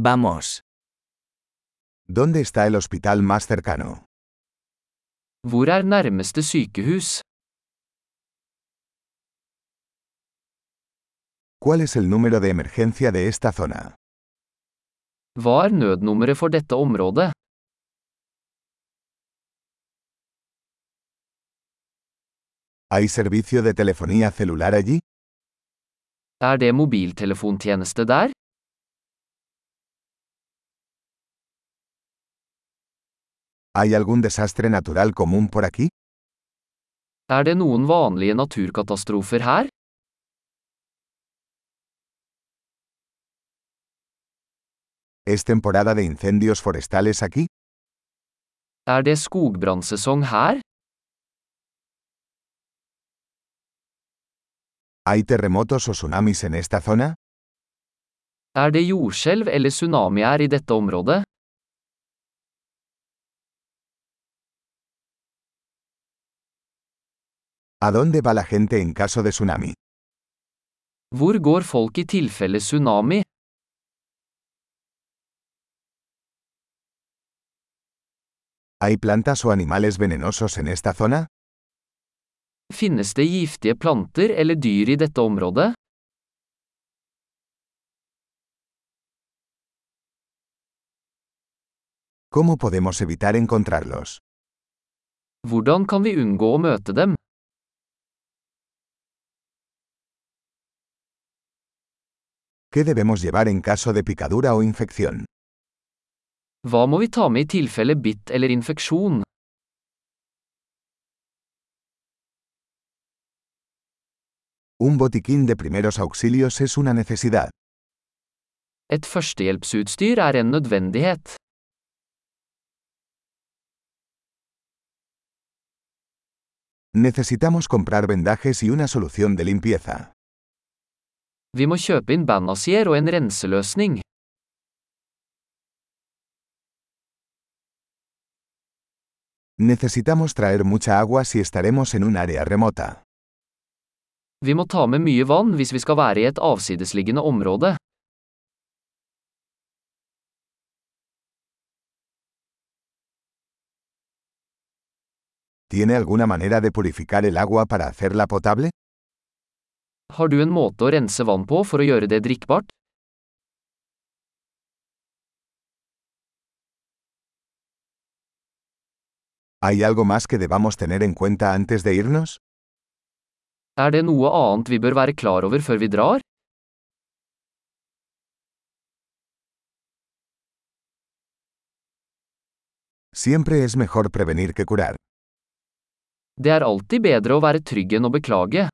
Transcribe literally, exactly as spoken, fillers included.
Vamos. ¿Dónde está el hospital más cercano? Hvor er nærmeste sykehus? ¿Cuál es el número de emergencia de esta zona? Hva er nødnummeret for dette området? ¿Hay servicio de telefonía celular allí? Er det mobiltelefontjeneste der? ¿Hay algún desastre natural común por aquí? Er det noen vanlige naturkatastrofer her? ¿Es temporada de incendios forestales aquí? Er det skogbrannsesong her? ¿Hay terremotos o tsunamis en esta zona? Er det jordskjelv eller tsunamier i dette området? ¿A dónde va la gente en caso de tsunami? Hvor går folk i tilfelle tsunami? ¿Hay plantas o animales venenosos en esta zona? Finnes det giftige planter eller dyr i dette området? ¿Cómo podemos evitar encontrarlos? Hvordan kan vi unngå å møte dem? ¿Qué debemos llevar en caso de picadura o infección? Hva må vi ta med i tilfelle bitt eller infeksjon? Un botiquín de primeros auxilios es una necesidad. Et førstehjelpsutstyr er en nødvendighet. Necesitamos comprar vendajes y una solución de limpieza. Vi må kjøpe inn bandasier og en renseløsning. Necesitamos traer mucha agua si estaremos en un área remota. Vi må ta med mye vann hvis vi skal være i et avsidesliggende område. ¿Tiene alguna manera de purificar el agua para hacerla potable? Har du en måte å rense vann på for å gjøre det drikkbart? ¿Hay algo más que debamos tener en cuenta antes de irnos? Er det noe annet vi bør være klar over før vi drar? Siempre es mejor prevenir que curar. Det er alltid bedre å være trygg enn å beklage.